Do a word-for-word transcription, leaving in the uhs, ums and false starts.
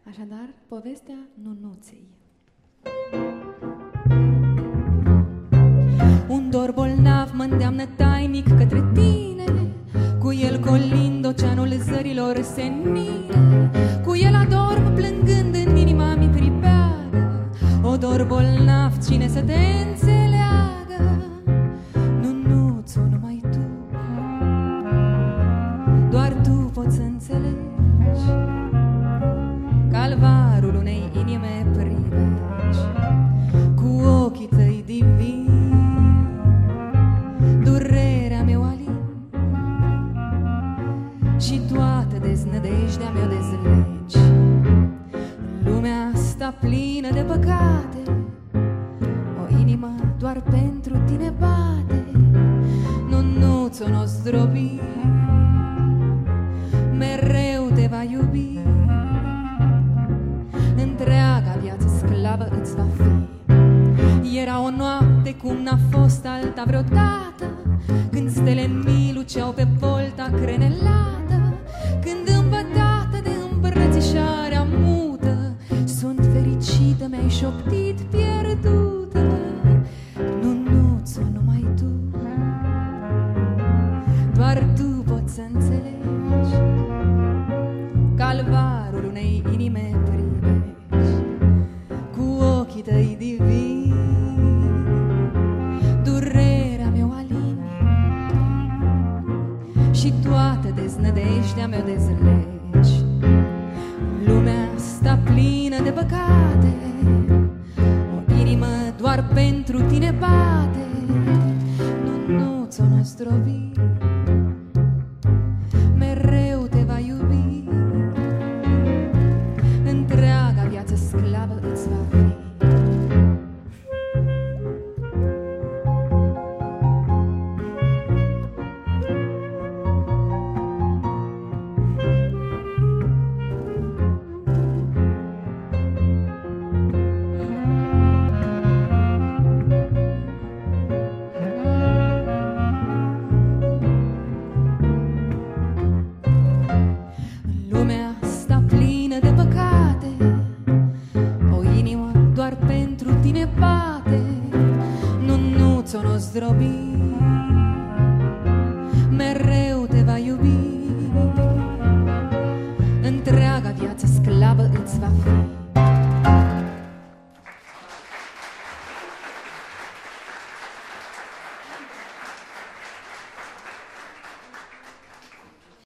Așadar, povestea Nunuței. Un dor bolnav mă îndeamnă tainic către tine, cu el colind oceanul zărilor senine, cu el adorm plângând în inima mi pribeagă. O dor bolnav, cine să te înțeleagă? Nunuțo, numai tu, doar tu poți să înțelegi calvarul unei inime privegi. Cu ochii tăi divini durerea mea o alin și toată deznădejdea mea dezlegi. Lumea asta plină de păcate, o inimă doar pentru tine bate. Nunuțo, n-o zdrobi, mereu te va iubi. Întreaga viață sclavă îți va fi. Era o noapte cum n-a fost alta vreodată, când stele în mii luceau pe volta crenelată, când îmbătată de îmbrățișarea mută, sunt fericită, mi-ai șoptit pierdută. Nunuțo, numai tu, doar tu poți să înțelegi calvarul unei inime privegi. Cu ochii tăi divini durerea mea o alini și toată deznădejdea mea dezlegi. Lumea asta plină de păcate, o inimă doar pentru tine bate. Nunuțo, n-o zdrobi,